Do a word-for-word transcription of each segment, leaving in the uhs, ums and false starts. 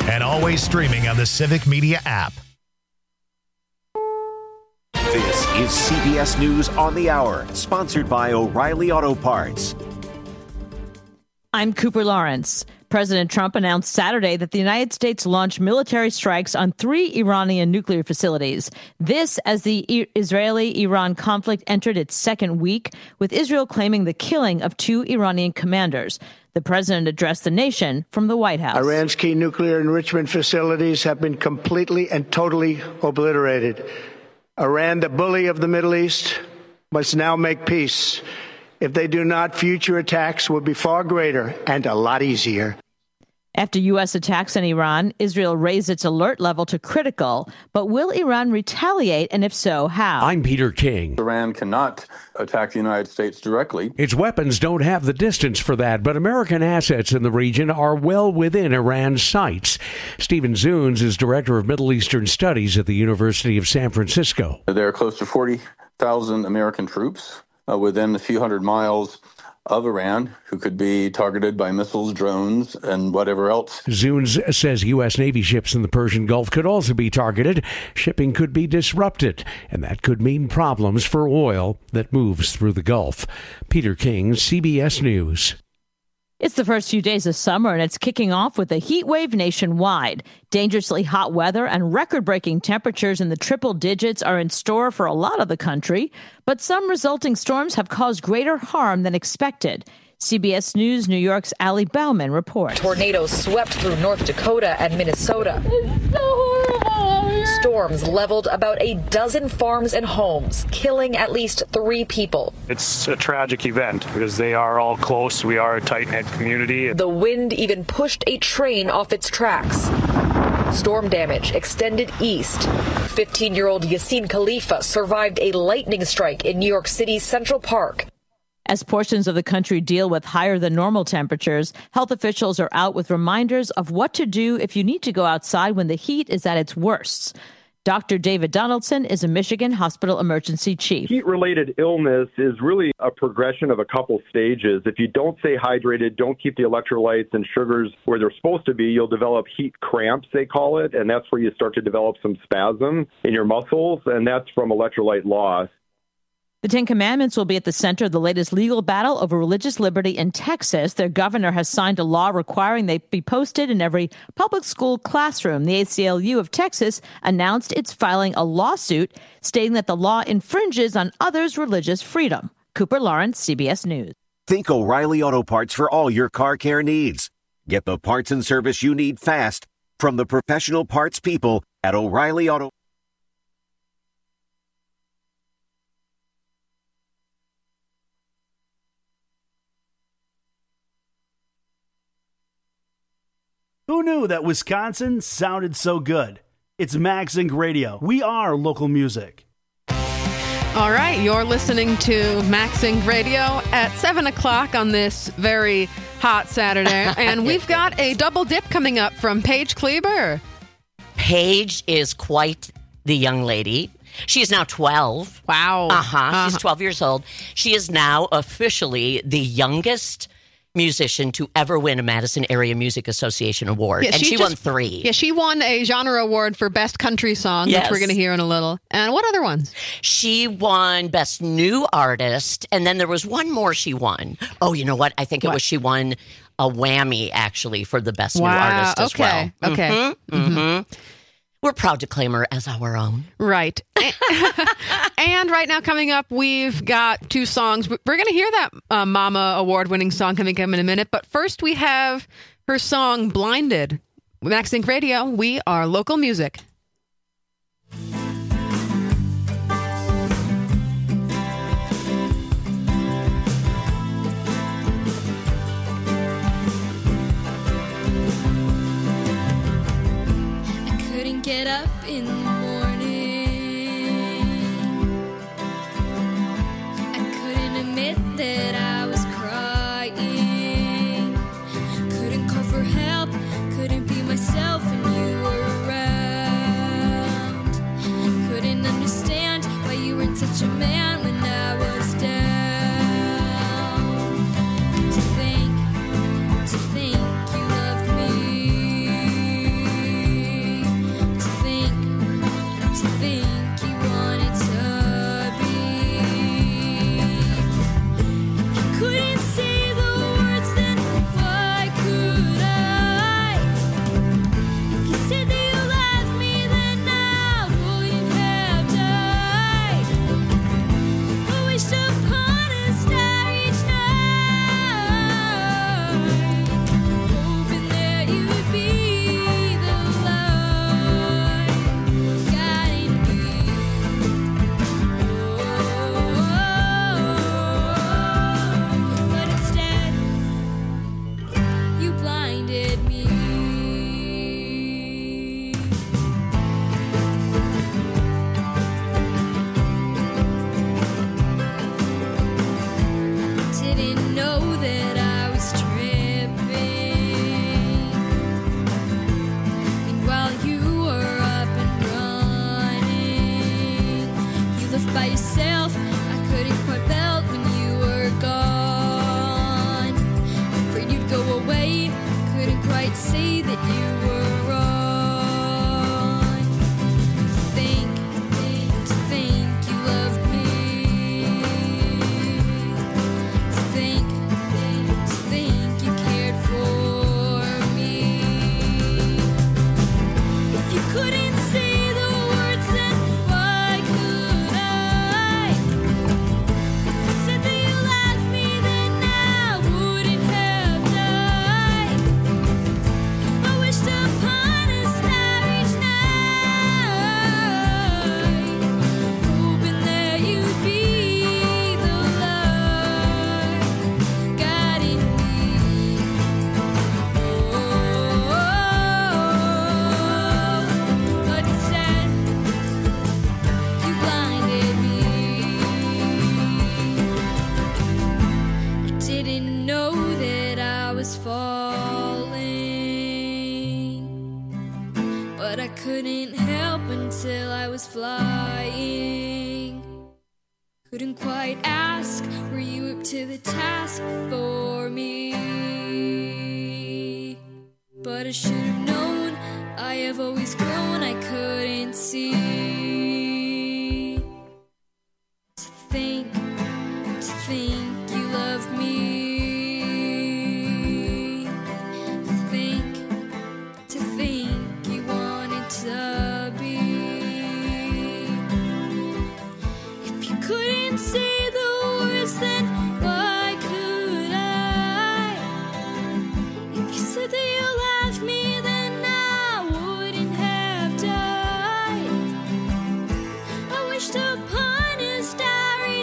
and always streaming on the Civic Media app. This is C B S News on the Hour, sponsored by O'Reilly Auto Parts. I'm Cooper Lawrence. President Trump announced Saturday that the United States launched military strikes on three Iranian nuclear facilities. This as the Israeli-Iran conflict entered its second week, with Israel claiming the killing of two Iranian commanders. The president addressed the nation from the White House. Iran's key nuclear enrichment facilities have been completely and totally obliterated. Iran, the bully of the Middle East, must now make peace. If they do not, future attacks will be far greater and a lot easier. After U S attacks on Iran, Israel raised its alert level to critical. But will Iran retaliate, and if so, how? I'm Peter King. Iran cannot attack the United States directly. Its weapons don't have the distance for that, but American assets in the region are well within Iran's sights. Stephen Zunes is director of Middle Eastern Studies at the University of San Francisco. There are close to forty thousand American troops uh, within a few hundred miles of Iran who could be targeted by missiles, drones, and whatever else. Zunes says U S. Navy ships in the Persian Gulf could also be targeted. Shipping could be disrupted, and that could mean problems for oil that moves through the Gulf. Peter King, C B S News. It's the first few days of summer, and it's kicking off with a heat wave nationwide. Dangerously hot weather and record-breaking temperatures in the triple digits are in store for a lot of the country, but some resulting storms have caused greater harm than expected. C B S News New York's Allie Bauman reports. Tornadoes swept through North Dakota and Minnesota. It's so horrible. Storms leveled about a dozen farms and homes, killing at least three people. It's a tragic event because they are all close. We are a tight-knit community. The wind even pushed a train off its tracks. Storm damage extended east. fifteen-year-old Yassine Khalifa survived a lightning strike in New York City's Central Park. As portions of the country deal with higher than normal temperatures, health officials are out with reminders of what to do if you need to go outside when the heat is at its worst. Doctor David Donaldson is a Michigan hospital emergency chief. Heat-related illness is really a progression of a couple stages. If you don't stay hydrated, don't keep the electrolytes and sugars where they're supposed to be, you'll develop heat cramps, they call it, and that's where you start to develop some spasm in your muscles, and that's from electrolyte loss. The Ten Commandments will be at the center of the latest legal battle over religious liberty in Texas. Their governor has signed a law requiring they be posted in every public school classroom. The A C L U of Texas announced it's filing a lawsuit stating that the law infringes on others' religious freedom. Cooper Lawrence, C B S News. Think O'Reilly Auto Parts for all your car care needs. Get the parts and service you need fast from the professional parts people at O'Reilly Auto Parts. Who knew that Wisconsin sounded so good? It's MagZinc Radio. We are local music. All right, you're listening to MagZinc Radio at seven o'clock on this very hot Saturday. And we've got a double dip coming up from Paige Kleber. Paige is quite the young lady. She is now twelve. Wow. Uh-huh. uh-huh. She's twelve years old. She is now officially the youngest musician to ever win a Madison Area Music Association award. Yeah, and she she just, won three. Yeah, she won a genre award for Best Country Song, yes. which we're going to hear in a little. And what other ones? She won Best New Artist, and then there was one more she won. Oh, you know what? I think it what? was she won a Whammy, actually, for the Best wow. New Artist as okay. well. Okay. Mm-hmm. Mm-hmm. Mm-hmm. We're proud to claim her as our own. Right. And right now coming up, we've got two songs. We're going to hear that uh, Mama award-winning song coming up in a minute. But first we have her song, Blinded. With MagZinc Radio, we are local music. Get up in the morning. I couldn't admit that I was crying. Couldn't call for help. Couldn't be myself when you were around. Couldn't understand why you weren't such a man when I was down. To think, to think you loved me. but I couldn't help until I was flying. Couldn't quite ask, were you up to the task for me? But I should have known, I have always grown, I couldn't see. To think, to think you love me. To think, to think you wanted to be. If you couldn't say the words, then why could I? If you said that you loved me, then I wouldn't have died. I wished upon a starry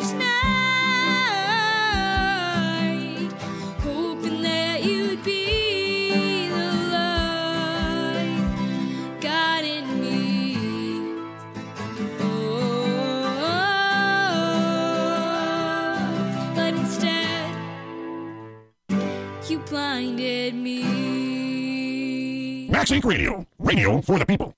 night, hoping that you'd be the light guiding me. Oh, but instead, you blinded me. Max Inc Radio, radio for the people.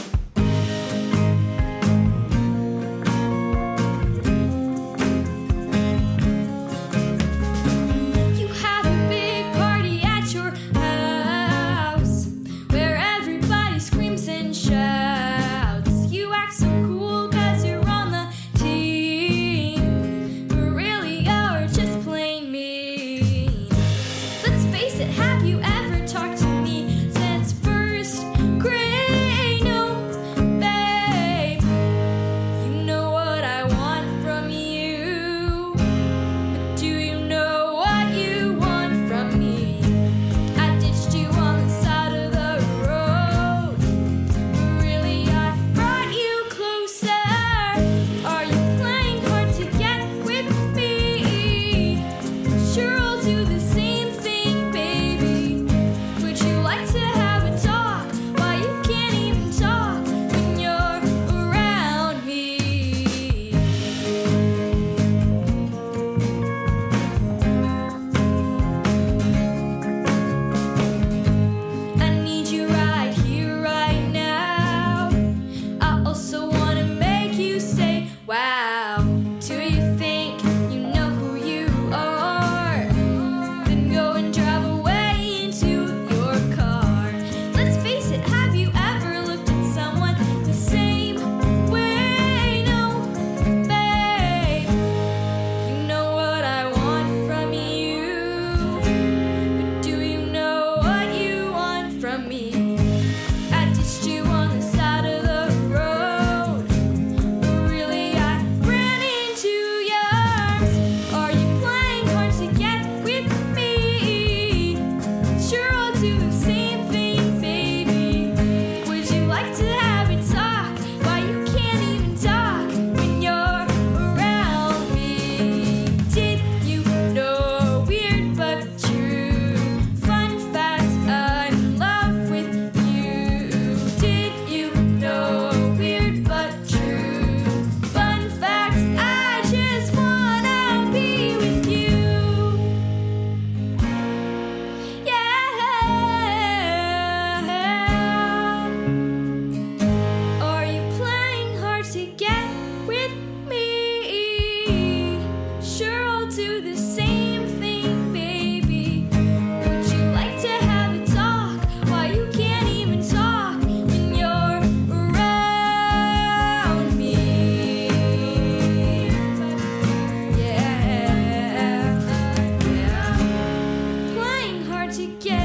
You had a big party at your house where everybody screams and shouts. You act so cool 'cause you're on the team, but really you're just plain mean. Let's face it, have you ever talked to me since first grade? No, babe. You know what I want from you, but do you know what you want from me? I ditched you on the side of the road, but really I brought you closer. Are you playing hard to get with me? Sure, I'll do the same thing, baby. Would you like to have a talk? Why you can't even talk when you're around me? I need you right here, right now. I also want to make you say, wow. Do you think you know who you are? Then go and drive away into your car. Let's face it, have you ever looked at someone the same way? No, babe. You know what I want from you, but do you know what you want from me? I ditched you on the side of the road, but really I ran into your arms. Are you playing hard to get with me? Sure, I'll do the same thing, baby. Would you like to have a talk? Why you can't even talk when you're around me? Did you know, weird but true, fun fact, I'm in love with you. Did you know, weird but true, fun fact, I just wanna be with you. Yeah. Are you playing hard to get with me? Sure, I'll do the same thing, baby. Would you like to have a talk? Why you can't even talk when you're around me? Yeah, yeah. Playing hard to get.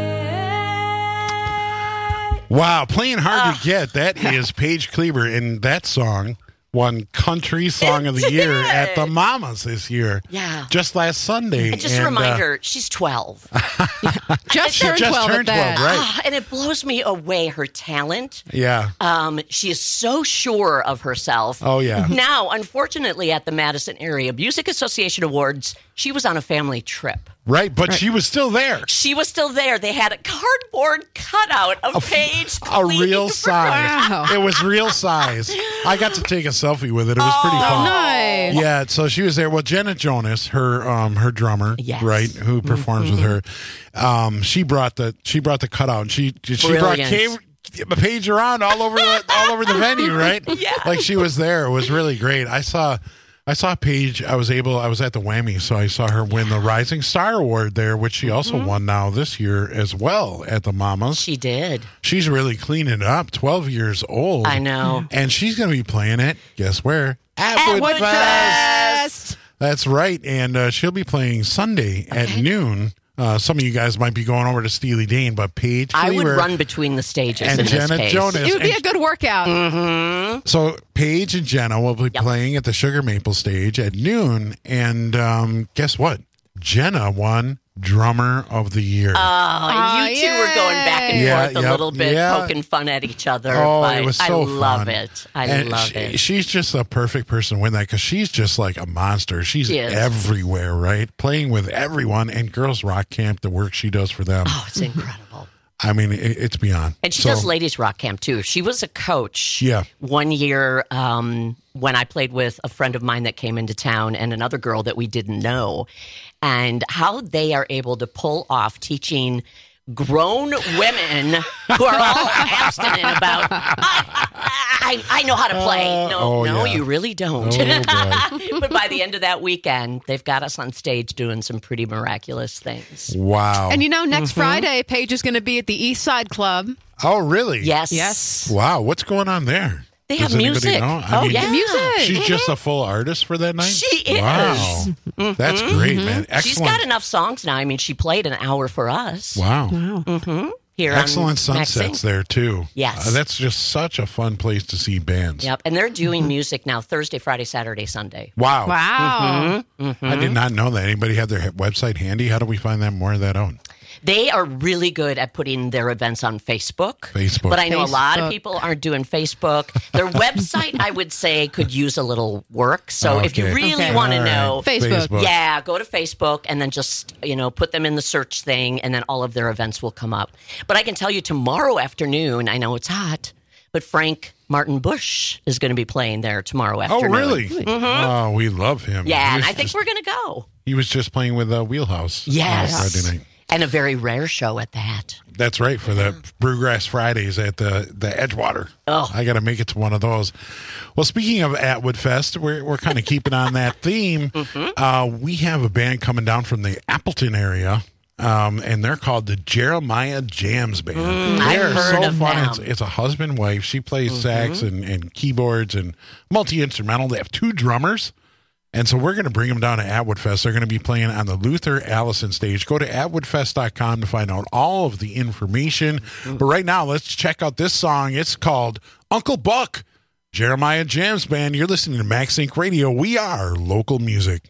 Wow, playing hard to get. That is Paige Kleber, and that song won Country Song of the Year at the Mamas this year. Yeah. Just last Sunday. And just a And, uh, reminder, she's twelve. Just She turned just twelve turned at that. twelve, right. Ah, and it blows me away, her talent. Yeah. Um, she is so sure of herself. Oh, yeah. Now, unfortunately, at the Madison Area Music Association Awards, she was on a family trip. Right, but she was still there. She was still there. They had a cardboard cutout of Paige. A real size. Wow. It was real size. I got to take a selfie with it. It was pretty fun. Nice. Yeah, so she was there. Well, Jenna Jonas, her um her drummer, Yes. right, who performs with her, um, she brought the she brought the cutout. She she brought Brilliant. Kay, Paige around all over the all over the venue, right? Yeah. Like she was there. It was really great. I saw I saw Paige. I was able I was at the Whammy, so I saw her win the Rising Star Award there, which she also Mm-hmm. won now this year as well at the Mamas. She did. She's really cleaning it up. twelve years old. I know. And she's gonna be playing it, guess where? At, At Woodfest. Woodfest. That's right. And uh, she'll be playing Sunday at noon. Uh, some of you guys might be going over to Steely Dan, but Paige I would Cleaver run between the stages and in Jenna this case. Jonas. It would be And- a good workout. Mm-hmm. So Paige and Jenna will be Yep. playing at the Sugar Maple stage at noon. And um, guess what? Jenna won Drummer of the Year. Oh, Oh, you two were going back and Yeah, forth a yep, little bit, yeah. poking fun at each other. Oh, but it was so I love fun. it. I And love she- it. She's just a perfect person to win that because she's just like a monster. She's She is. everywhere, right? Playing with everyone. And Girls Rock Camp, the work she does for them. Oh, it's incredible. I mean, it, it's beyond. And she So- does Ladies Rock Camp too. She was a coach Yeah. one year um, when I played with a friend of mine that came into town and another girl that we didn't know. And how they are able to pull off teaching grown women who are all abstinent about, I, I, I know how to play. No, oh, no, yeah. you really don't. Oh, But by the end of that weekend, they've got us on stage doing some pretty miraculous things. Wow. And you know, next Mm-hmm. Friday, Paige is going to be at the East Side Club. Oh, really? Yes. Yes. Wow. What's going on there? They Does have anybody music. know? I Oh, mean, yeah. Music. She's just a full artist for that night? She is. Wow. That's great, man. Excellent. She's got enough songs now. I mean, she played an hour for us. Wow. Mm-hmm. Here Excellent on Maxing. sunsets there, too. Yes. Uh, that's just such a fun place to see bands. Yep, and they're doing music now Thursday, Friday, Saturday, Sunday. Wow. Wow. Mm-hmm. I did not know that. Anybody have their he- website handy? How do we find that more of that out? They are really good at putting their events on Facebook. Facebook. But I know a lot of Facebook. people aren't doing Facebook. Their website, I would say, could use a little work. So if you Okay. really Okay. want to All right. know, Facebook. Facebook. yeah, go to Facebook and then just, you know, put them in the search thing and then all of their events will come up. But I can tell you tomorrow afternoon, I know it's hot, but Frank Martin Bush is going to be playing there tomorrow Oh, afternoon. really? Mhm. Oh, we love him. Yeah, He and was I think just, we're going to go. he was just playing with uh, Wheelhouse. Yes. on Friday night. And a very rare show at that. That's right, for the Brewgrass Fridays at the, the Edgewater. Oh. I got to make it to one of those. Well, speaking of Atwood Fest, we're, we're kind of keeping on that theme. Mm-hmm. Uh, we have a band coming down from the Appleton area. Um, and they're called the Jeremiah Jams Band. Mm, they I've are heard so of fun. them. It's, it's a husband wife. She plays sax and, and keyboards and multi instrumental. They have two drummers. And so we're going to bring them down to Atwood Fest. They're going to be playing on the Luther Allison stage. Go to atwood fest dot com to find out all of the information. But right now, let's check out this song. It's called Uncle Buck, Jeremiah Jams Band. You're listening to Max Inc Radio. We are local music.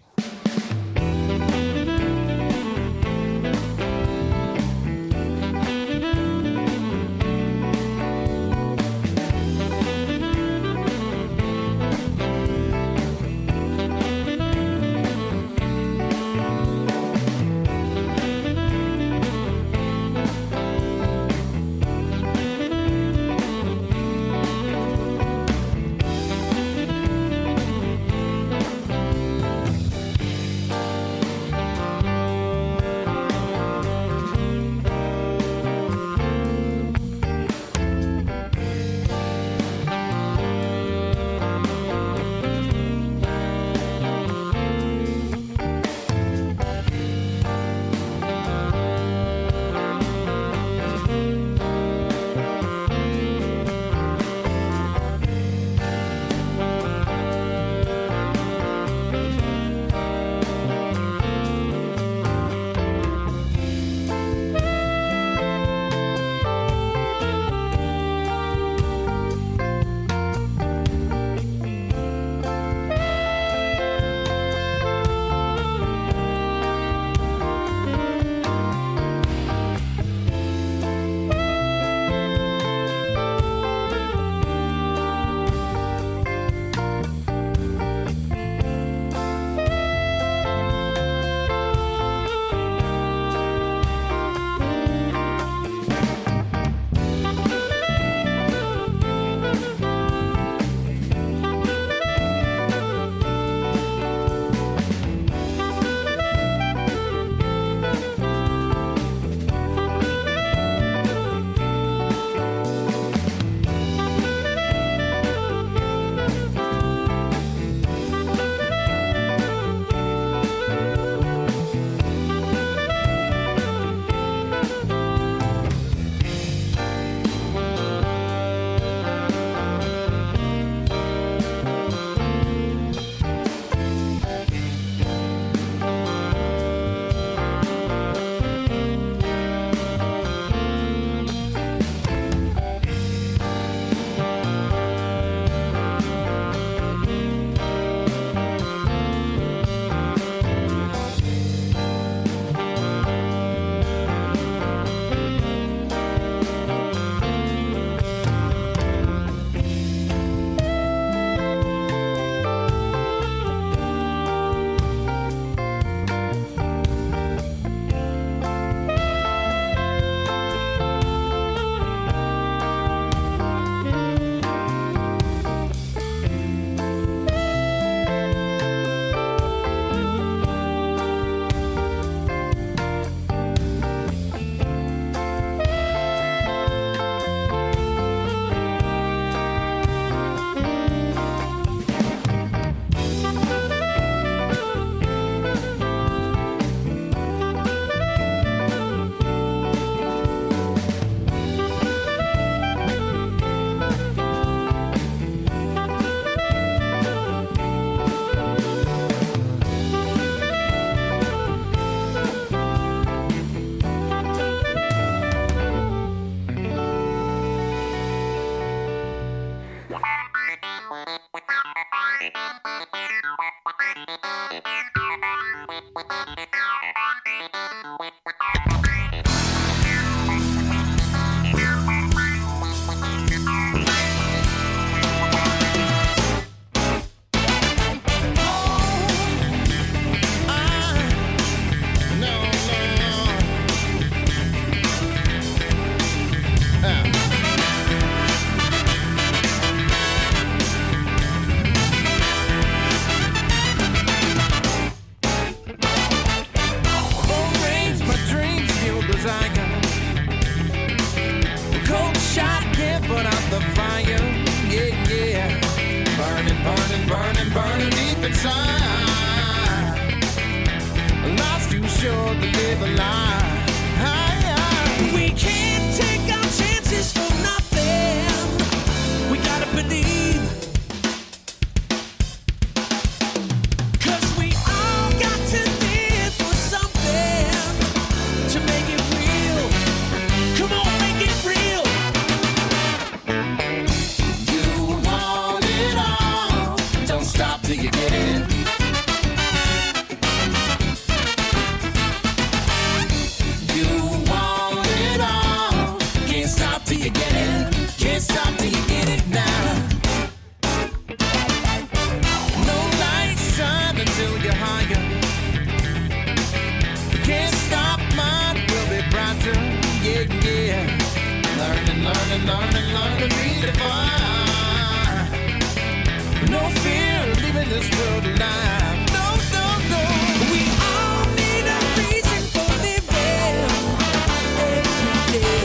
sign. Life's too short to live a lie. We can't take our chances for nothing. We gotta believe. Cause we all got to live for something to make it real. Come on, make it real. You want it all. Don't stop till you get it. You want it all. Can't stop till you get it. Can't stop till you get it now. No light shine until you're higher. Can't stop, mine will be brighter. Yeah, yeah. Learn and learn and learn and learn to redefine. No fear of leaving this world alive. No, no, no. We all need a reason for living every day.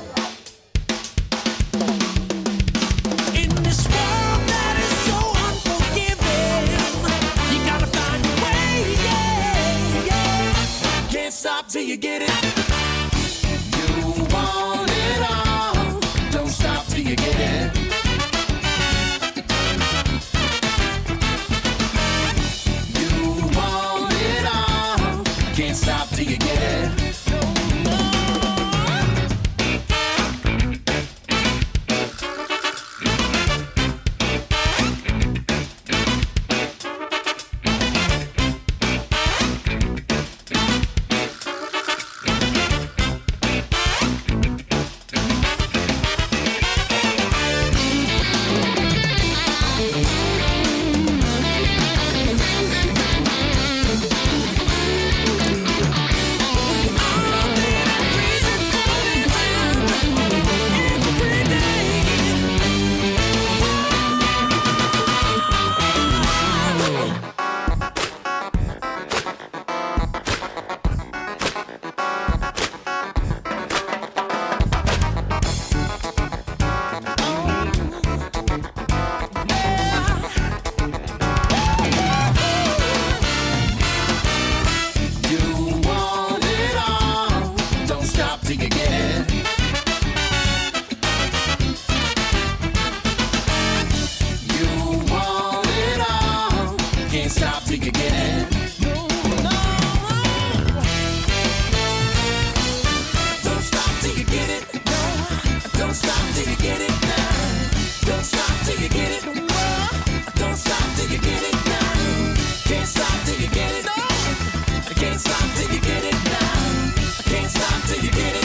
In this world that is so unforgiving, you gotta find a way, yeah, yeah. Can't stop till you get it. You want it all. Don't stop till you get it. You want it all. Can't stop till you get it. You want it all. Don't stop till you get it. You want it all. Can't stop till you get it. No, no. Don't stop till you get it. No. Don't stop till you get it now. Don't stop till you get it. No. Don't stop till you get it now. Can't stop till you get it. No. I can't stop till you get it now. I can't stop till you get it.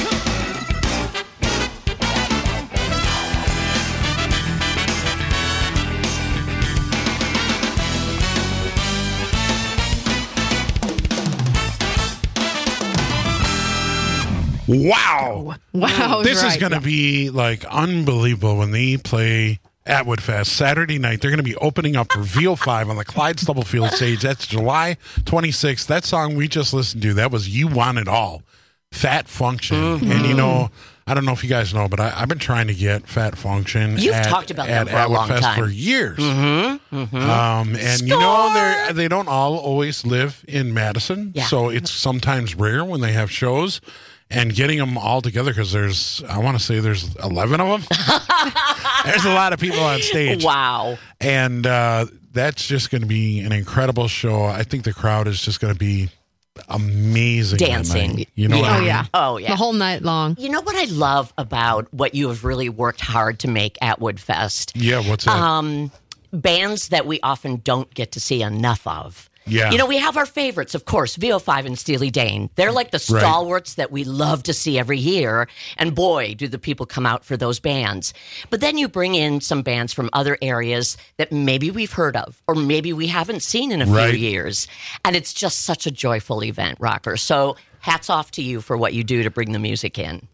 Wow. Wow, This right, is going to yeah. be like unbelievable when they play Atwood Fest Saturday night. They're going to be opening up for V O five on the Clyde Stubblefield stage. That's July twenty-sixth. That song we just listened to, that was You Want It All. Fat Function. Mm-hmm. And you know, I don't know if you guys know, but I, I've been trying to get Fat Function You've at, talked about at them for a Atwood long Fest time. for years. Mm-hmm. Mm-hmm. Um, and you know, they they don't all always live in Madison, Yeah. so it's sometimes rare when they have shows. And getting them all together, because there's, I want to say there's eleven of them. There's a lot of people on stage. Wow. And uh, that's just going to be an incredible show. I think the crowd is just going to be amazing. that Dancing. night. You know what Oh I mean? yeah. Oh, yeah. The whole night long. You know what I love about what you have really worked hard to make Atwood Fest? Yeah, what's that? Um, bands that we often don't get to see enough of. Yeah. You know, we have our favorites, of course, V O five and Steely Dan. They're like the Right. stalwarts that we love to see every year. And boy, do the people come out for those bands. But then you bring in some bands from other areas that maybe we've heard of or maybe we haven't seen in a Right. few years. And it's just such a joyful event, Rocker. So hats off to you for what you do to bring the music in.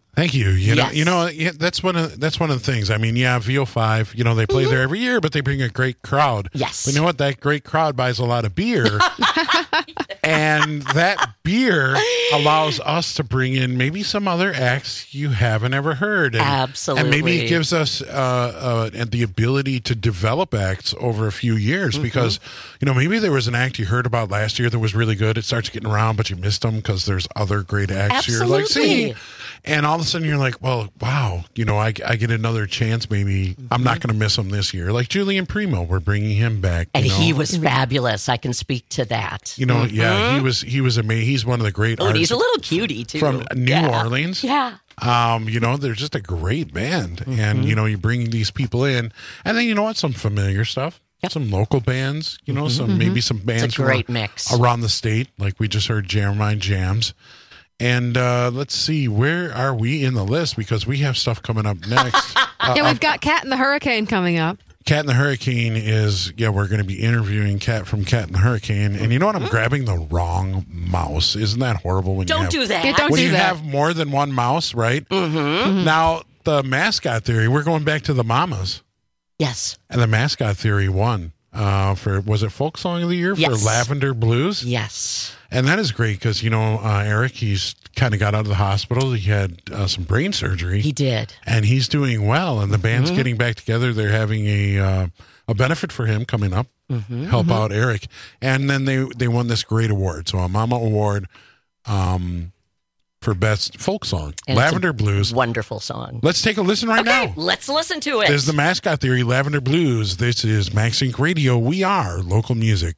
Thank you. You know, Yes. you know, yeah, that's one of that's one of the things. I mean, yeah, V O five, you know, they play there every year, but they bring a great crowd. Yes. But you know what? That great crowd buys a lot of beer. And that beer allows us to bring in maybe some other acts you haven't ever heard. And, Absolutely. And maybe it gives us uh, uh, the ability to develop acts over a few years Mm-hmm. because, you know, maybe there was an act you heard about last year that was really good. It starts getting around, but you missed them because there's other great acts you're like, Absolutely. see. And all of a sudden you're like, well, wow, you know, I, I get another chance. Maybe I'm not going to miss him this year. Like Julian Primo, we're bringing him back. And you know? he was fabulous. I can speak to that. You know, yeah, he was he was amazing. He's one of the great Oh, and artists he's a little cutie, too. from New Yeah. Orleans. Yeah. Um, you know, they're just a great band. Mm-hmm. And, you know, you bring these people in. And then, you know what? Some familiar stuff. Some local bands, you know, some maybe some bands Mm-hmm. great from mix. around the state, like we just heard Jeremiah Jams. And uh, let's see, where are we in the list? Because we have stuff coming up next. uh, Yeah, uh, we've got Cat and the Hurricane coming up. Cat and the Hurricane is, yeah, we're going to be interviewing Cat from Cat and the Hurricane. And you know what? I'm grabbing the wrong mouse. Isn't that horrible? When Don't you have, do that. Yeah, don't when do you that. have more than one mouse, right? Mm-hmm. Now, the mascot theory, we're going back to the Mamas. Yes. And the mascot theory won uh, for, was it Folk Song of the Year? Yes. For Lavender Blues? Yes. And that is great because, you know, uh, Eric, he's kind of got out of the hospital. He had uh, some brain surgery. He did. And he's doing well. And the band's Mhm. getting back together. They're having a uh, a benefit for him coming up, Mhm. help Mhm. out Eric. And then they, they won this great award. So a Mama Award um, for Best Folk Song, And it's a Lavender Blues. Wonderful song. Let's take a listen right Okay, now. let's listen to it. There's the Mascot Theory, Lavender Blues. This is Max Inc Radio. We are local music.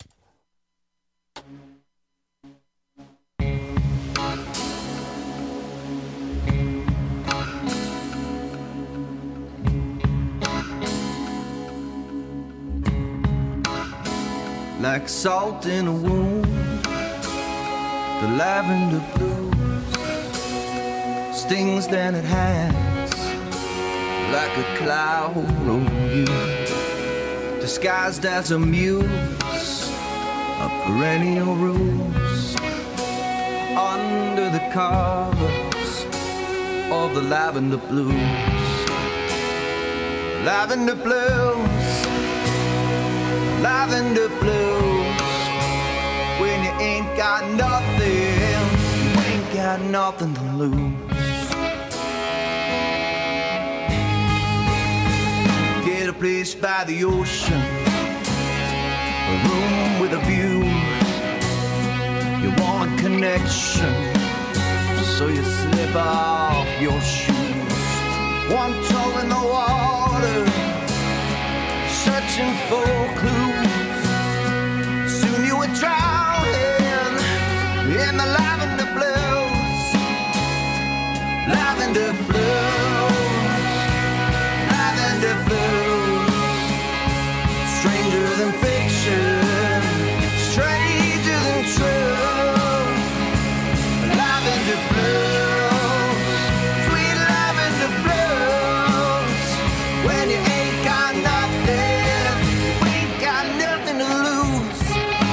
Like salt in a wound, the lavender blues stings than it hangs like a cloud over you, disguised as a muse of perennial rose under the covers of the lavender blues. Lavender blues, lavender blues. When you ain't got nothing, you ain't got nothing to lose. Get a place by the ocean, a room with a view. You want a connection, so you slip off your shoes. One toe in the water, searching for clues. Soon you were drowning in the lavender blues. Lavender blues, lavender blues. Stranger than fiction, stranger than true. Lavender blues, sweet lavender blues. When you ain't got nothing, you ain't got nothing to lose.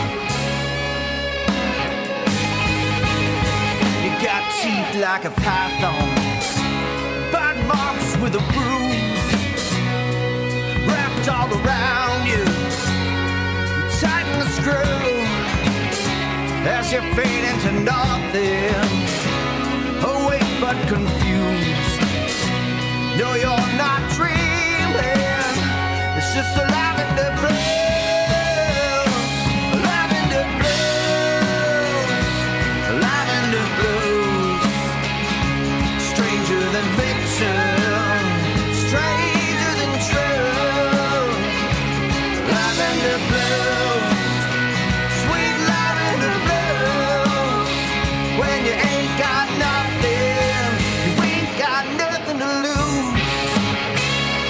You got teeth like a python, bite marks with a bruise, wrapped all around you. You tighten the screw as you fade into nothing, awake but confused. No, you're not dreaming, it's just a lavender blues, lavender blues, lavender blues. Stranger than fiction, stranger than true. Lavender blues, sweet lavender blues. When you ain't got nothing, you ain't got nothing to lose.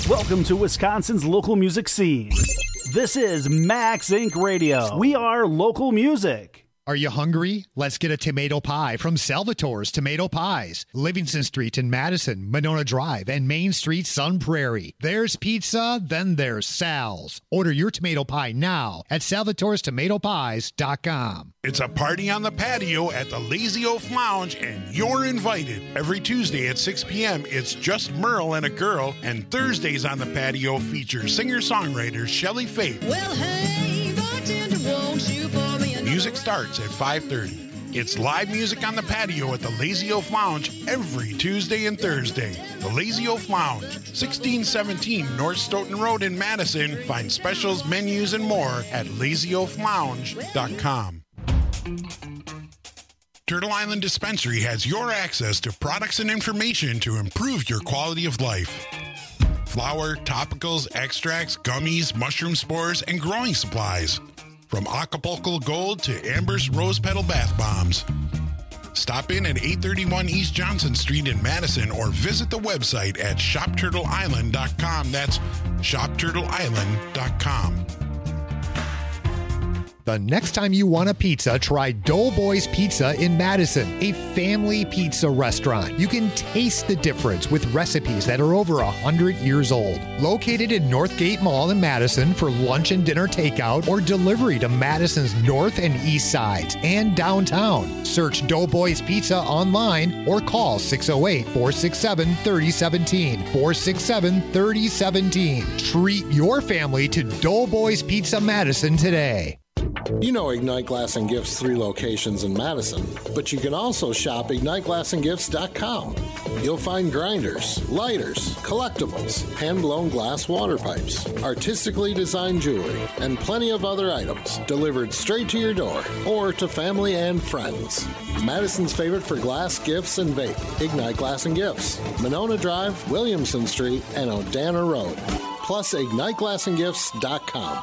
Welcome to Wisconsin's local music scene. This is Max Incorporated. Radio. We are local music. Are you hungry? Let's get a tomato pie from Salvatore's Tomato Pies. Livingston Street in Madison, Monona Drive, and Main Street, Sun Prairie. There's pizza, then there's Sal's. Order your tomato pie now at salvatores tomato pies dot com. It's a party on the patio at the Lazy Oaf Lounge, and you're invited. Every Tuesday at six p.m., it's just Merle and a girl, and Thursdays on the patio feature singer-songwriter Shelley Faith. Well, hey, bartender, won't you pour me another? Music starts at five thirty. It's live music on the patio at the Lazy Oaf Lounge every Tuesday and Thursday. The Lazy Oaf Lounge, sixteen seventeen North Stoughton Road in Madison. Find specials, menus, and more at lazy oaf lounge dot com. Turtle Island Dispensary has your access to products and information to improve your quality of life. Flour, topicals, extracts, gummies, mushroom spores, and growing supplies. From Acapulco Gold to Amber's Rose Petal Bath Bombs. Stop in at eight thirty-one East Johnson Street in Madison or visit the website at shop turtle island dot com. That's shop turtle island dot com. The next time you want a pizza, try Doughboys Pizza in Madison, a family pizza restaurant. You can taste the difference with recipes that are over one hundred years old. Located in Northgate Mall in Madison for lunch and dinner takeout or delivery to Madison's north and east sides and downtown. Search Doughboys Pizza online or call six oh eight, four six seven, three oh one seven, four six seven, three oh one seven. Treat your family to Doughboys Pizza Madison today. You know Ignite Glass and Gifts' three locations in Madison, but you can also shop ignite glass and gifts dot com. You'll find grinders, lighters, collectibles, hand-blown glass water pipes, artistically designed jewelry, and plenty of other items delivered straight to your door or to family and friends. Madison's favorite for glass, gifts, and vape, Ignite Glass and Gifts, Monona Drive, Williamson Street, and Odana Road. Plus ignite glass and gifts dot com.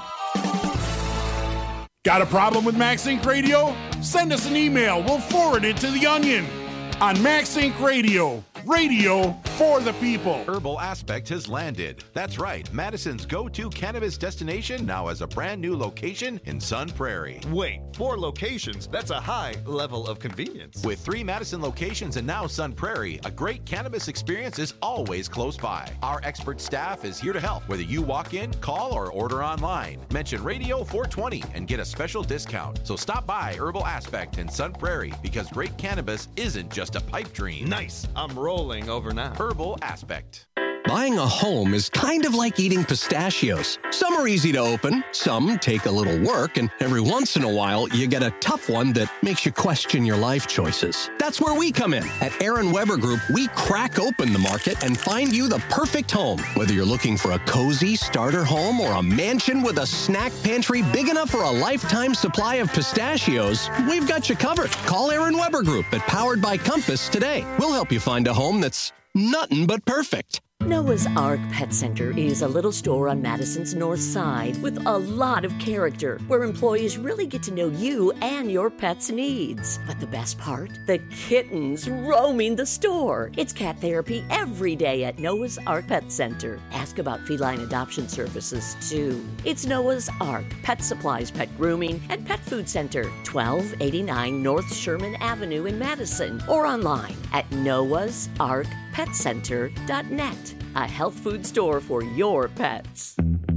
Got a problem with Max Inc Radio? Send us an email. We'll forward it to The Onion on Max Inc Radio. Radio for the people. Herbal Aspect has landed. That's right. Madison's go-to cannabis destination now has a brand new location in Sun Prairie. Wait, four locations? That's a high level of convenience. With three Madison locations and now Sun Prairie, a great cannabis experience is always close by. Our expert staff is here to help, whether you walk in, call, or order online. Mention Radio four twenty and get a special discount. So stop by Herbal Aspect in Sun Prairie, because great cannabis isn't just a pipe dream. Nice. I'm rolling over now. Herbal Aspect. Buying a home is kind of like eating pistachios. Some are easy to open, some take a little work, and every once in a while, you get a tough one that makes you question your life choices. That's where we come in. At Aaron Weber Group, we crack open the market and find you the perfect home. Whether you're looking for a cozy starter home or a mansion with a snack pantry big enough for a lifetime supply of pistachios, we've got you covered. Call Aaron Weber Group at Powered by Compass today. We'll help you find a home that's nothing but perfect. Noah's Ark Pet Center is a little store on Madison's north side with a lot of character, where employees really get to know you and your pet's needs. But the best part? The kittens roaming the store. It's cat therapy every day at Noah's Ark Pet Center. Ask about feline adoption services, too. It's Noah's Ark Pet Supplies, Pet Grooming, and Pet Food Center, twelve eighty-nine North Sherman Avenue in Madison, or online at noahs ark pet center dot net. A health food store for your pets.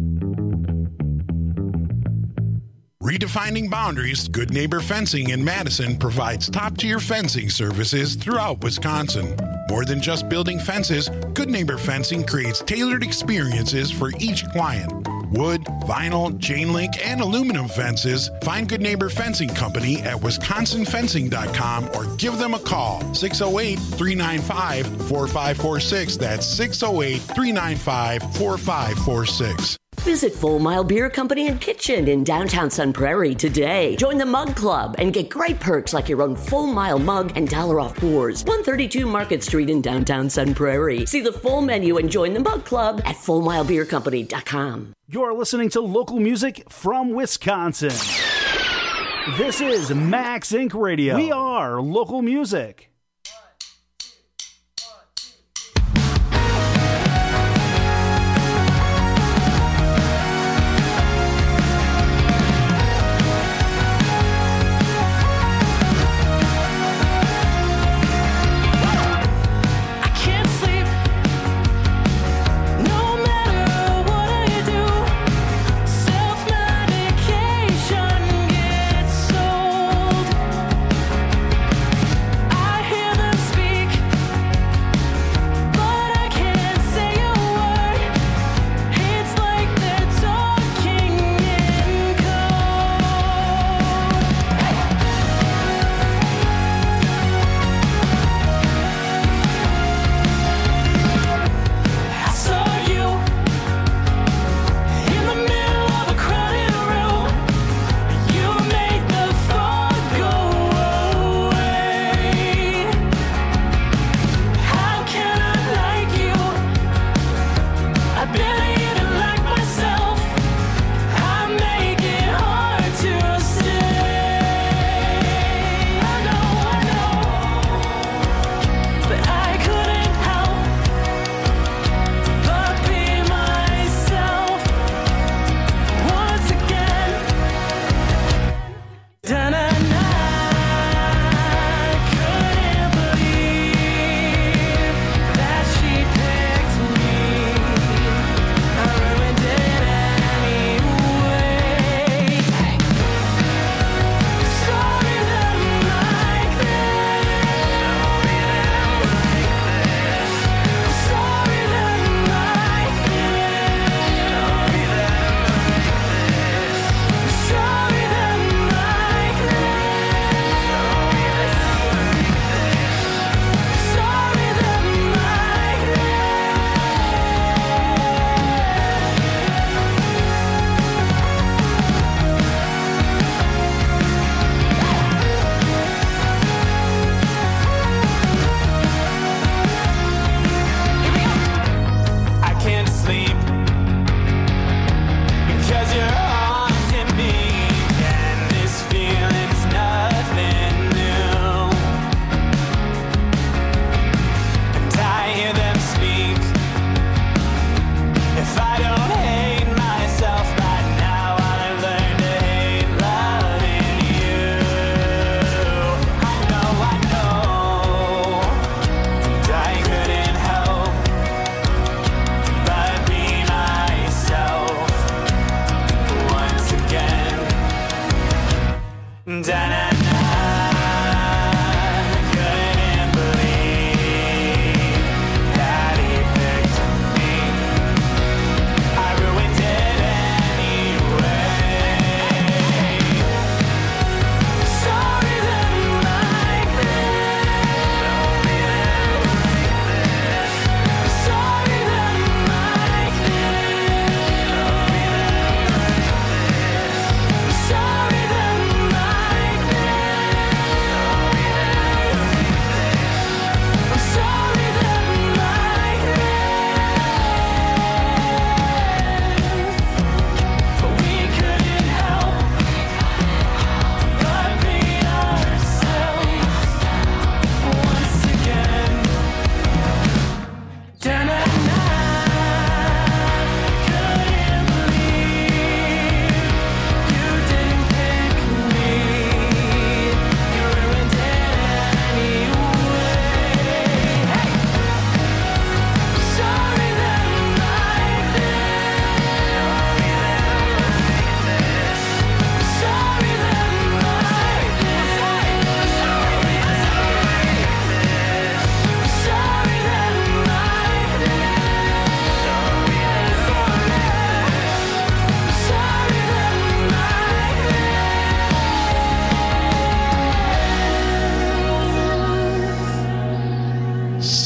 Redefining boundaries, Good Neighbor Fencing in Madison provides top-tier fencing services throughout Wisconsin. More than just building fences, Good Neighbor Fencing creates tailored experiences for each client. Wood, vinyl, chain link, and aluminum fences. Find Good Neighbor Fencing Company at wisconsin fencing dot com or give them a call. six oh eight, three nine five, four five four six. That's six oh eight, three nine five, four five four six. Visit Full Mile Beer Company and Kitchen in downtown Sun Prairie today. Join the Mug Club and get great perks like your own Full Mile mug and dollar off pours. one thirty-two Market Street in downtown Sun Prairie. See the full menu and join the Mug Club at full mile beer company dot com. You're listening to local music from Wisconsin. This is Max Incorporated. Radio. We are local music.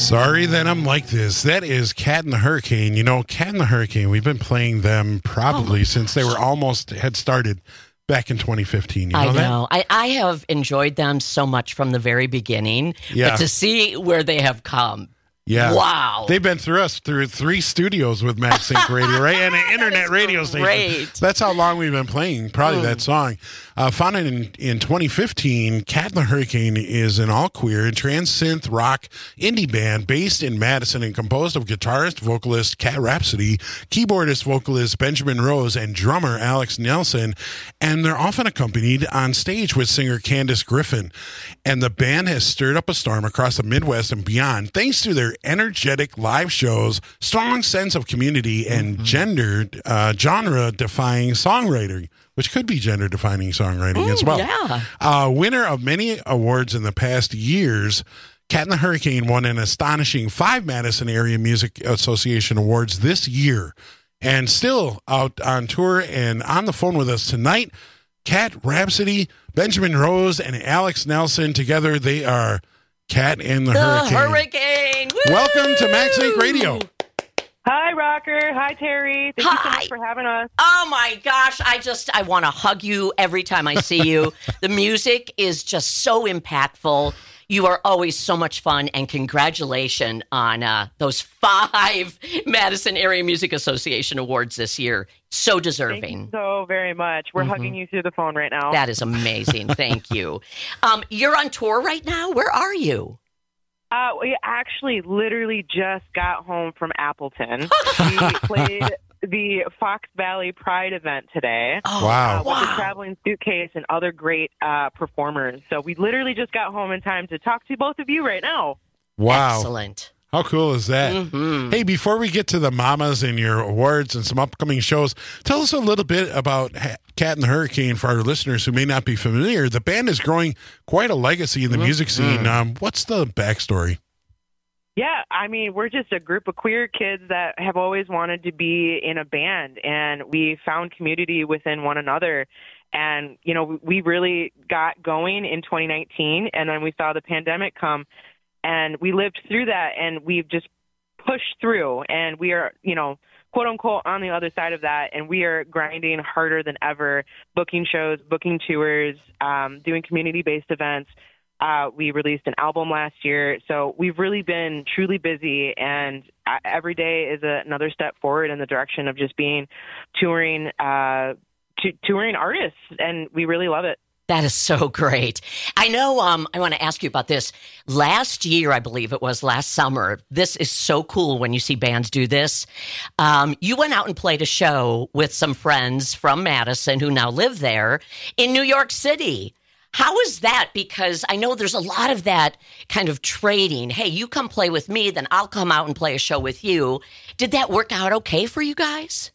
Sorry that I'm like this. That is Cat and the Hurricane. You know, Cat and the Hurricane, we've been playing them probably oh since they were almost had started back in twenty fifteen. You know I that? know. I, I have enjoyed them so much from the very beginning. Yeah. But to see where they have come. Yeah. Wow. They've been through us through three studios with MaxSync Radio, right? And an internet radio station. Great. That's how long we've been playing probably mm. that song. Uh, founded in, in twenty fifteen, Cat and the Hurricane is an all-queer trans synth rock indie band based in Madison and composed of guitarist, vocalist Cat Rhapsody, keyboardist, vocalist Benjamin Rose, and drummer Alex Nelson. And they're often accompanied on stage with singer Candace Griffin. And the band has stirred up a storm across the Midwest and beyond thanks to their energetic live shows, strong sense of community, and mm-hmm. gender uh, genre-defying songwriting, which could be gender-defining songwriting Ooh, as well. Yeah. Uh, winner of many awards in the past years, Cat and the Hurricane won an astonishing five Madison Area Music Association awards this year, and still out on tour and on the phone with us tonight. Cat Rhapsody, Benjamin Rose, and Alex Nelson together. They are Cat and the, the Hurricane. Hurricane. Welcome to MaxSync Radio. Hi, Rocker. Hi, Terry. Thank Hi. you so much for having us. Oh, my gosh. I just, I want to hug you every time I see you. The music is just so impactful. You are always so much fun, and congratulations on uh, those five Madison Area Music Association awards this year. So deserving. Thank you so very much. We're mm-hmm. hugging you through the phone right now. That is amazing. Thank you. Um, you're on tour right now. Where are you? Uh, we actually literally just got home from Appleton. We played the Fox Valley Pride event today. Oh, wow. Uh, with wow. the Traveling Suitcase and other great uh, performers. So we literally just got home in time to talk to both of you right now. Wow. Excellent. How cool is that? Mm-hmm. Hey, before we get to the mamas and your awards and some upcoming shows, tell us a little bit about Cat and the Hurricane for our listeners who may not be familiar. The band is growing quite a legacy in the mm-hmm. music scene. Um, what's the backstory? Yeah, I mean, we're just a group of queer kids that have always wanted to be in a band, and we found community within one another. And, you know, we really got going in twenty nineteen, and then we saw the pandemic come, and we lived through that, and we've just pushed through, and we are, you know, quote unquote, on the other side of that, and we are grinding harder than ever, booking shows, booking tours, um, doing community-based events. Uh, we released an album last year, so we've really been truly busy, and uh, every day is a, another step forward in the direction of just being touring, uh, t- touring artists, and we really love it. That is so great. I know, um, I want to ask you about this. Last year, I believe it was last summer, this is so cool when you see bands do this. Um, you went out and played a show with some friends from Madison who now live there in New York City. How is that? Because I know there's a lot of that kind of trading. Hey, you come play with me, then I'll come out and play a show with you. Did that work out okay for you guys?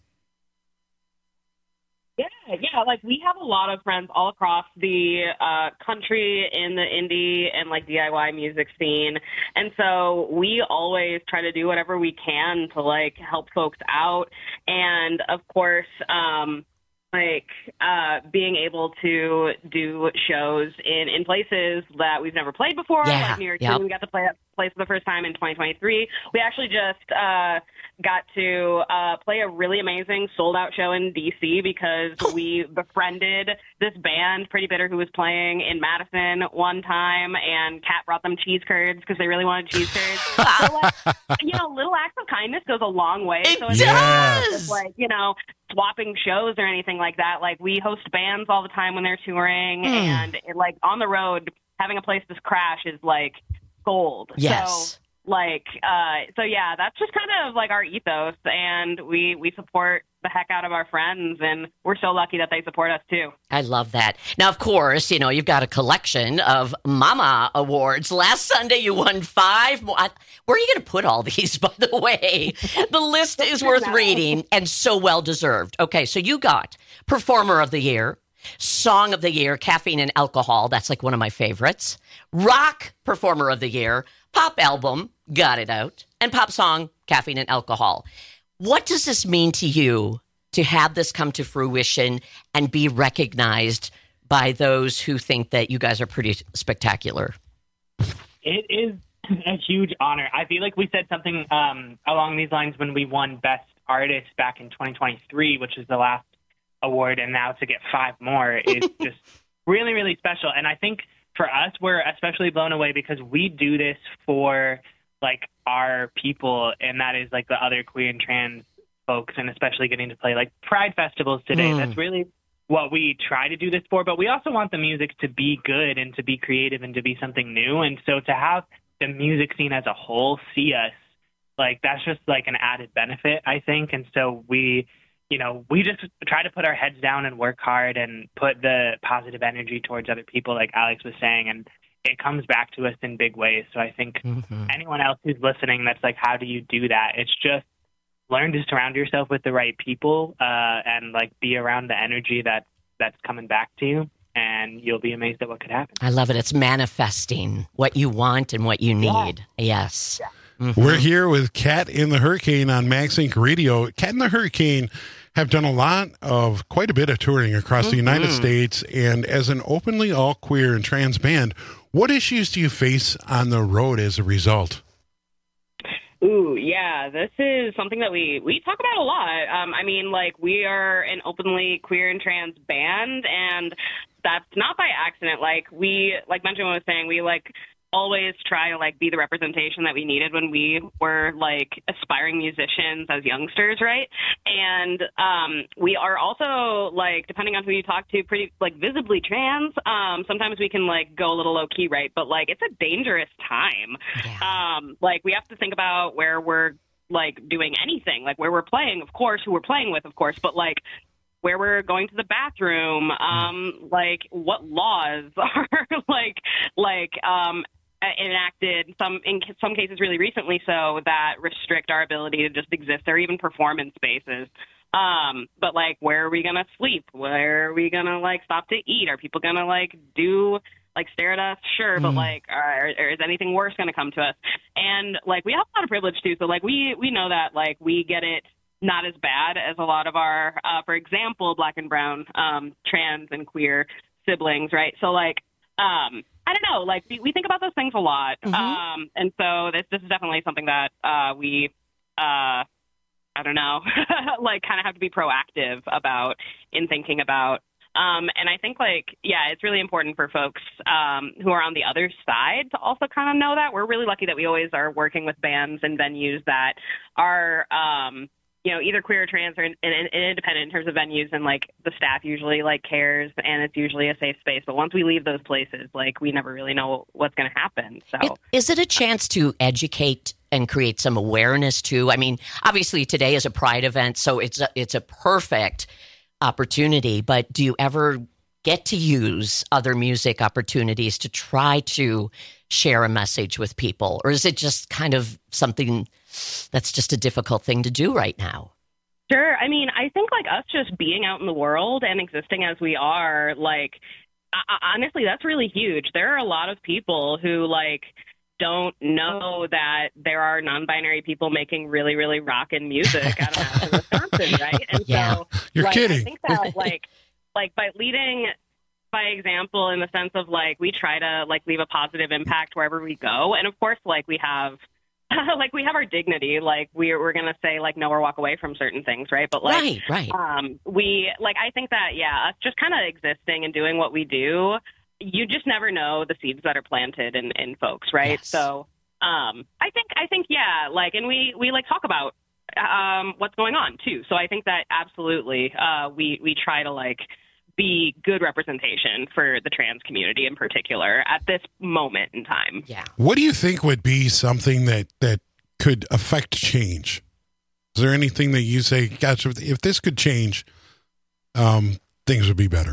Yeah, yeah. Like, we have a lot of friends all across the uh, country in the indie and, like, D I Y music scene. And so we always try to do whatever we can to, like, help folks out. And, of course, um, like uh, being able to do shows in, in places that we've never played before, yeah, like New York yep. City. We got to play that place for the first time in twenty twenty-three. We actually just uh, got to uh, play a really amazing sold-out show in D C because we befriended this band, Pretty Bitter, who was playing in Madison one time, and Kat brought them cheese curds because they really wanted cheese curds. So, like, you know, little acts of kindness goes a long way. It so it's does! not just, like, you know, swapping shows or anything like that. Like, we host bands all the time when they're touring, mm. and it, like, on the road, having a place to crash is like gold. Yes. So, like, uh, so yeah, that's just kind of like our ethos, and we we support the heck out of our friends, and we're so lucky that they support us too. I love that. Now, of course, you know, you've got a collection of Mama Awards. Last Sunday, you won five more. Where are you going to put all these, by the way? The list is worth reading and so well deserved. Okay, so you got Performer of the Year, Song of the Year, Caffeine and Alcohol. That's like one of my favorites. Rock Performer of the Year, Pop Album, Got It Out, and Pop Song, Caffeine and Alcohol. What does this mean to you to have this come to fruition and be recognized by those who think that you guys are pretty spectacular? It is a huge honor. I feel like we said something um, along these lines when we won Best Artist back in twenty twenty-three, which was the last award, and now to get five more is just really, really special. And I think for us, we're especially blown away because we do this for like our people, and that is like the other queer and trans folks, and especially getting to play like Pride festivals today. Mm. That's really what we try to do this for, but we also want the music to be good and to be creative and to be something new. And so to have the music scene as a whole see us, like that's just like an added benefit, I think. And so we, you know, we just try to put our heads down and work hard and put the positive energy towards other people, like Alex was saying, and it comes back to us in big ways. So I think mm-hmm. anyone else who's listening that's like, how do you do that? It's just learn to surround yourself with the right people uh, and like be around the energy that that's coming back to you, and you'll be amazed at what could happen. I love it. It's manifesting what you want and what you need. Yeah. Yes. Yeah. Mm-hmm. We're here with Cat in the Hurricane on Max Inc Radio. Cat in the Hurricane have done a lot of, quite a bit of touring across mm-hmm. the United States, and as an openly all queer and trans band, what issues do you face on the road as a result? Ooh, yeah, this is something that we, we talk about a lot. Um, I mean, like, we are an openly queer and trans band, and that's not by accident. Like, we, like Benjamin was saying, we, like, always try to, like, be the representation that we needed when we were, like, aspiring musicians as youngsters, right? And um, we are also, like, depending on who you talk to, pretty, like, visibly trans. Um, sometimes we can, like, go a little low-key, right? But, like, it's a dangerous time. Yeah. Um, like, we have to think about where we're, like, doing anything. Like, where we're playing, of course, who we're playing with, of course, but, like, where we're going to the bathroom, um, like, what laws are, like, like, um, enacted some in some cases really recently so that restrict our ability to just exist or even perform in spaces. Um, but like, where are we gonna sleep? Where are we gonna like stop to eat? Are people gonna like do like stare at us? Sure, but like, are, or is anything worse gonna come to us? And like, we have a lot of privilege too. So like, we we know that like we get it not as bad as a lot of our, uh, for example, Black and brown um, trans and queer siblings, right? So like. Um, I don't know, like, we, we think about those things a lot. Mm-hmm. Um, and so this, this is definitely something that uh, we, uh, I don't know, like, kind of have to be proactive about in thinking about. Um, and I think, like, yeah, it's really important for folks um, who are on the other side to also kind of know that. We're really lucky that we always are working with bands and venues that are, um, you know, either queer or trans or in, in, in independent in terms of venues, and like the staff usually like cares and it's usually a safe space. But once we leave those places, like we never really know what's going to happen. So it, is it a chance to educate and create some awareness too? I mean, obviously today is a Pride event, so it's a, it's a perfect opportunity, but do you ever get to use other music opportunities to try to share a message with people? Or is it just kind of something that's just a difficult thing to do right now? Sure. I mean, I think like us just being out in the world and existing as we are, like, I- honestly, that's really huge. There are a lot of people who like don't know that there are non-binary people making really, really rockin' music out of Wisconsin, right? And yeah. so, You're like, kidding. I think that like, like by leading by example in the sense of like we try to like leave a positive impact wherever we go, and of course, like we have. like we have our dignity, like we're we're gonna say like no or walk away from certain things, right? But like, right, right. Um, we like I think that yeah, us just kind of existing and doing what we do, you just never know the seeds that are planted in, in folks, right? Yes. So um, I think I think yeah, like, and we we like talk about um, what's going on too. So I think that absolutely uh, we we try to like. be good representation for the trans community in particular at this moment in time. Yeah. What do you think would be something that, that could affect change? Is there anything that you say, gosh, if, if this could change, um, things would be better?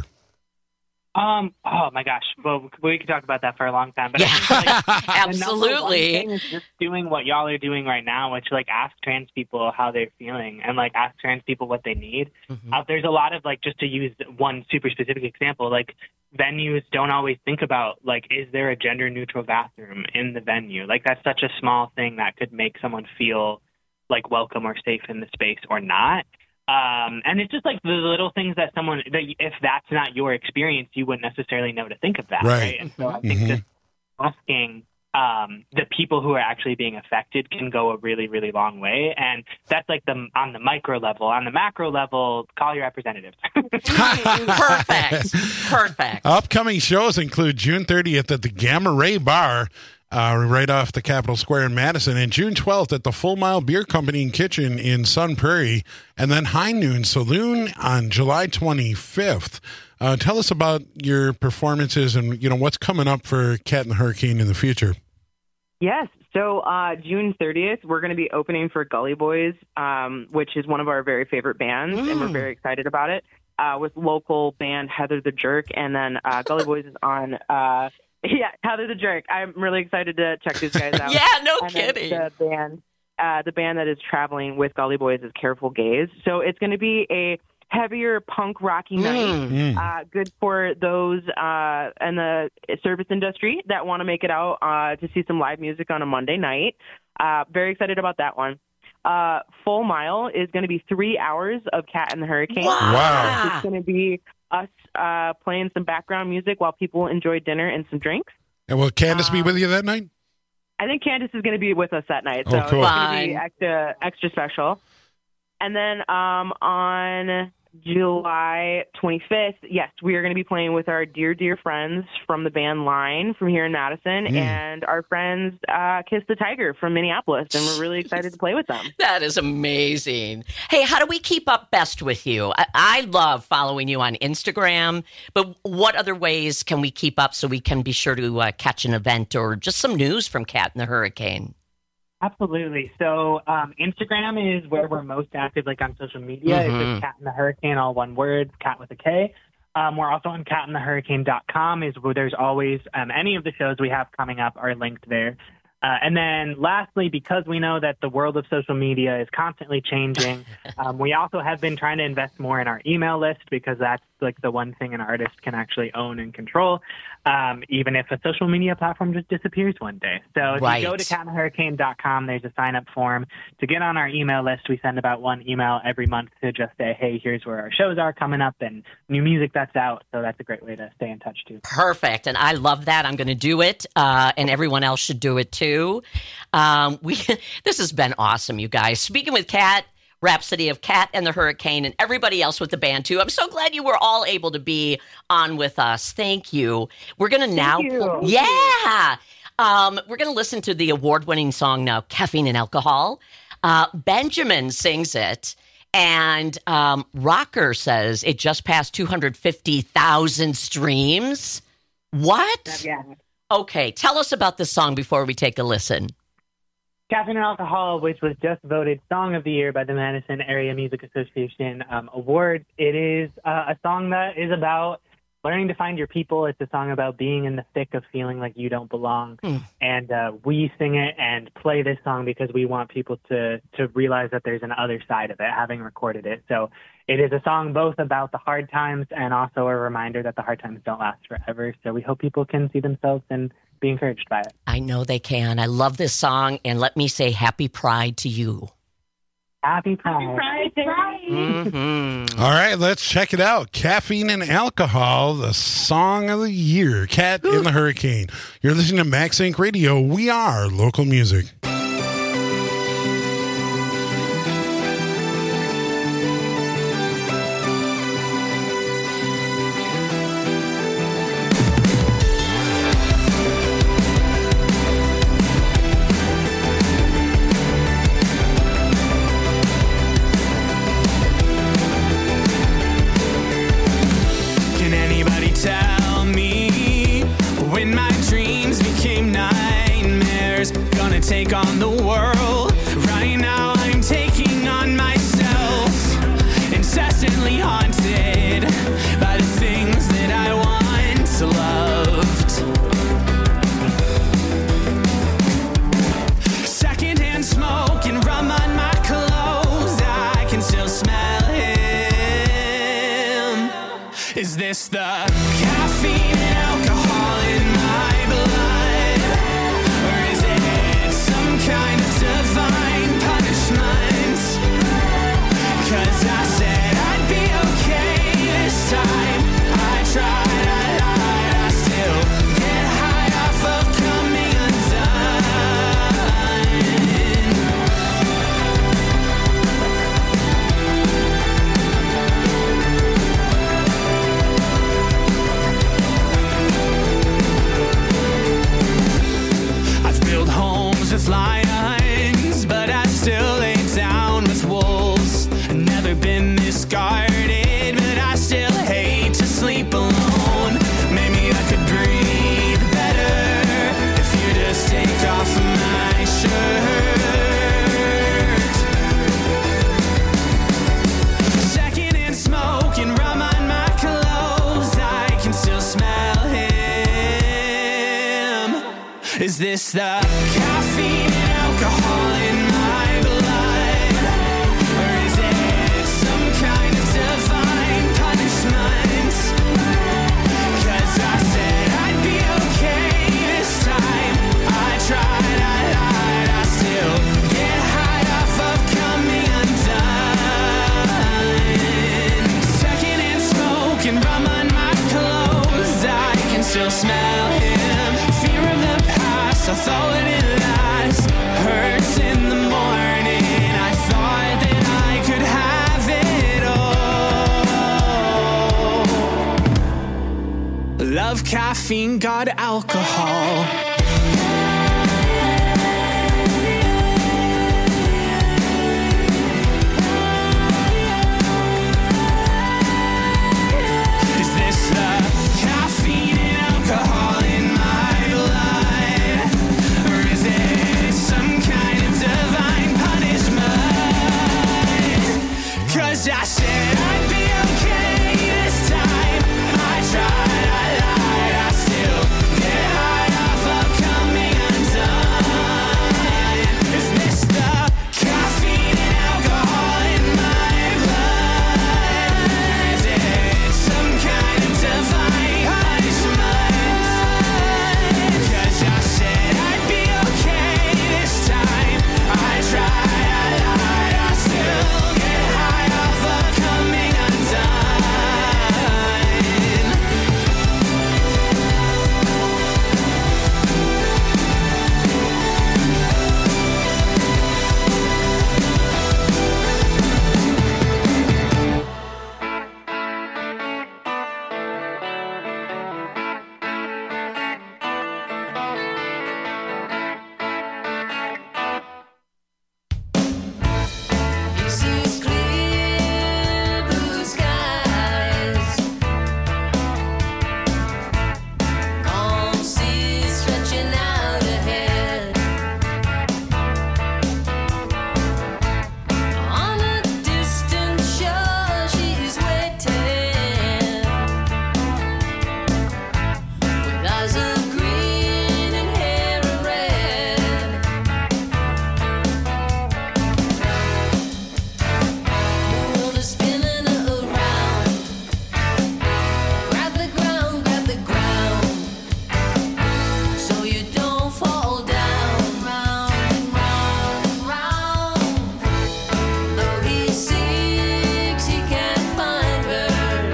Um. Oh my gosh. Well, we could talk about that for a long time. But yeah, I think, like, absolutely. The number one thing is just doing what y'all are doing right now, which like ask trans people how they're feeling, and like ask trans people what they need. Mm-hmm. Uh, there's a lot of like, just to use one super specific example, like venues don't always think about like, is there a gender neutral bathroom in the venue? Like that's such a small thing that could make someone feel like welcome or safe in the space or not. Um, and it's just like the little things that someone, that if that's not your experience, you wouldn't necessarily know to think of that. Right. right? And so I think mm-hmm. just asking um, the people who are actually being affected can go a really, really long way. And that's like the on the micro level. On the macro level, call your representatives. Perfect. Perfect. Upcoming shows include June thirtieth at the Gamma Ray Bar, uh, right off the Capitol Square in Madison, and June twelfth at the Full Mile Beer Company and Kitchen in Sun Prairie, and then High Noon Saloon on July twenty-fifth. Uh, tell us about your performances and, you know, what's coming up for Cat and the Hurricane in the future. Yes. So uh, June thirtieth, we're going to be opening for Gully Boys, um, which is one of our very favorite bands, mm. and we're very excited about it, uh, with local band Heather the Jerk. And then uh, Gully Boys is on, uh, yeah, Heather the Jerk. I'm really excited to check these guys out. Yeah, no and kidding. The band, uh, the band that is traveling with Gully Boys is Careful Gaze. So it's going to be a heavier punk rocky night, Mm. uh, good for those uh, in the service industry that want to make it out uh, to see some live music on a Monday night. Uh, very excited about that one. Uh, Full Mile is going to be three hours of Cat and the Hurricane. Wow. Wow. It's going to be us uh, playing some background music while people enjoy dinner and some drinks. And will Candace Um, be with you that night? I think Candace is going to be with us that night, so Oh, cool. it's going to be extra, extra special. And then um, on July twenty-fifth, yes, we are going to be playing with our dear, dear friends from the band Line from here in Madison, Mm. and our friends uh, Kiss the Tiger from Minneapolis, and we're really excited to play with them. That is amazing. Hey, how do we keep up best with you? I, I love following you on Instagram, but what other ways can we keep up so we can be sure to uh, catch an event or just some news from Cat and the Hurricane? Absolutely. So um, Instagram is where we're most active, like on social media. Mhm. It's just Cat and the Hurricane, all one word, Cat with a K. Um, we're also on cat and the hurricane dot com, is where there's always um, any of the shows we have coming up are linked there. Uh, and then lastly, because we know that the world of social media is constantly changing, um, we also have been trying to invest more in our email list, because that's like the one thing an artist can actually own and control, um, even if a social media platform just disappears one day. So if Right. you go to cat and the hurricane dot com, there's a sign-up form to get on our email list. We send about one email every month to just say, hey, here's where our shows are coming up and new music that's out. So that's a great way to stay in touch, too. Perfect. And I love that. I'm going to do it. Uh, and everyone else should do it too. Um, we, this has been awesome, you guys. Speaking with Cat, Rhapsody of Cat and the Hurricane, and everybody else with the band too. I'm so glad you were all able to be on with us. Thank you. We're going to now. you. Yeah. Um, we're going to listen to the award-winning song now, Caffeine and Alcohol. Uh, Benjamin sings it. And um, Rocker says it just passed two hundred fifty thousand streams. What? Yeah. Okay, tell us about this song before we take a listen. Caffeine and Alcohol, which was just voted Song of the Year by the Madison Area Music Association um, Awards. It is uh, a song that is about learning to find your people. It's a song about being in the thick of feeling like you don't belong. Mm. And uh, we sing it and play this song because we want people to, to realize that there's an other side of it, having recorded it. So it is a song both about the hard times and also a reminder that the hard times don't last forever. So we hope people can see themselves and be encouraged by it. I know they can. I love this song, and let me say happy Pride to you. Happy Pride. Happy Pride. Mm-hmm. All right, let's check it out. Caffeine and Alcohol, the song of the year, Cat in the Hurricane. You're listening to Max Inc Radio. We are local music. Can anybody tell me when my dreams became nightmares? Gonna take on the world. Right now I'm taking on myself. Incessantly haunted by the things that I once loved. Secondhand smoke and rum on my clothes. I can still smell him. Is this the caffeine and alcohol in my blood? Or is it some kind of divine punishment? 'Cause I said I'd be okay this time. I tried, I lied, I still get high off of coming undone. Is this the caffeine and alcohol in my blood? Or is it some kind of divine punishment? 'Cause I said I'd be okay this time. I tried, I lied, I still get high off of coming undone. Secondhand smoke and rum on my clothes, I can still smell him. Fear of the past, although it didn't last, hurts in the morning. I thought that I could have it all. Love caffeine, God alcohol. Is this the caffeine and alcohol in my blood? Or is it some kind of divine punishment? 'Cause I said I'd be okay this time. I tried, I lied, I still get high off of coming undone. Is this the caffeine and alcohol in my blood? Is it some kind of divine punishment? 'Cause I said I'd be okay this time. I tried, I lied, I still get high off of coming undone. He sees clear blue skies, calm seas stretching out ahead. On a distant shore, she's waiting, with eyes of green and hair of red. The world is spinning around. Grab the ground, grab the ground, so you don't fall down. Round and round and round. Though he seeks, he can't find her.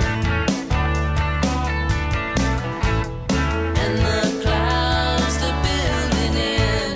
And the clouds they're building in.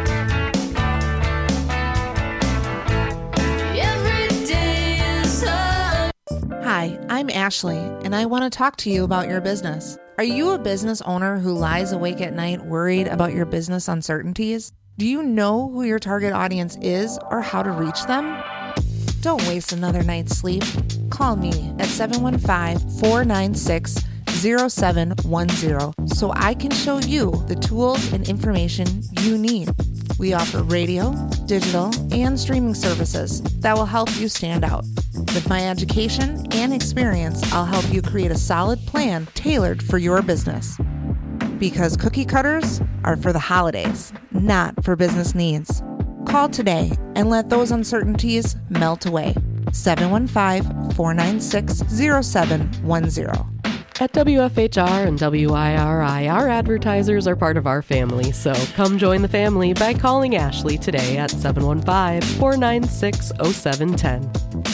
Every day is a Hi, I'm Ashley, and I want to talk to you about your business. Are you a business owner who lies awake at night worried about your business uncertainties? Do you know who your target audience is or how to reach them? Don't waste another night's sleep. Call me at seven one five, four nine six, zero seven one zero so I can show you the tools and information you need. We offer radio, digital, and streaming services that will help you stand out. With my education and experience, I'll help you create a solid plan tailored for your business. Because cookie cutters are for the holidays, not for business needs. Call today and let those uncertainties melt away. seven one five, four nine six, zero seven one zero. At W F H R and W I R I, our advertisers are part of our family, so come join the family by calling Ashley today at seven one five, four nine six, zero seven one zero.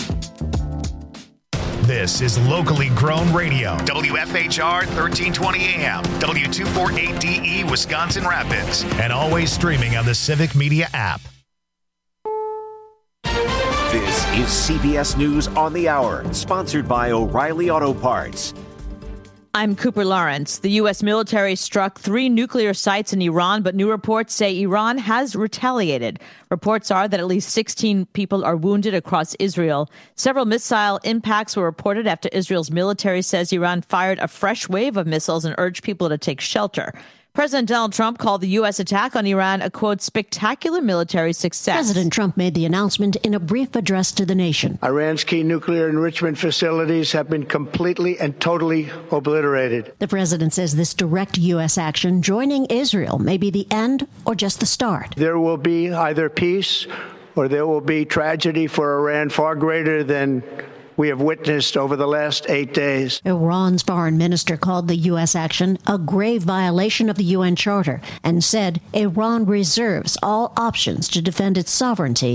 This is locally grown radio. W F H R thirteen twenty A M, W two forty-eight D E, Wisconsin Rapids, and always streaming on the Civic Media app. This is C B S News on the Hour, sponsored by O'Reilly Auto Parts. I'm Cooper Lawrence. The U S military struck three nuclear sites in Iran, but new reports say Iran has retaliated. Reports are that at least sixteen people are wounded across Israel. Several missile impacts were reported after Israel's military says Iran fired a fresh wave of missiles and urged people to take shelter. President Donald Trump called the U S attack on Iran a, quote, spectacular military success. President Trump made the announcement in a brief address to the nation. Iran's key nuclear enrichment facilities have been completely and totally obliterated. The president says this direct U S action joining Israel may be the end or just the start. There will be either peace or there will be tragedy for Iran far greater than we have witnessed over the last eight days. Iran's foreign minister called the U S action a grave violation of the U N Charter and said Iran reserves all options to defend its sovereignty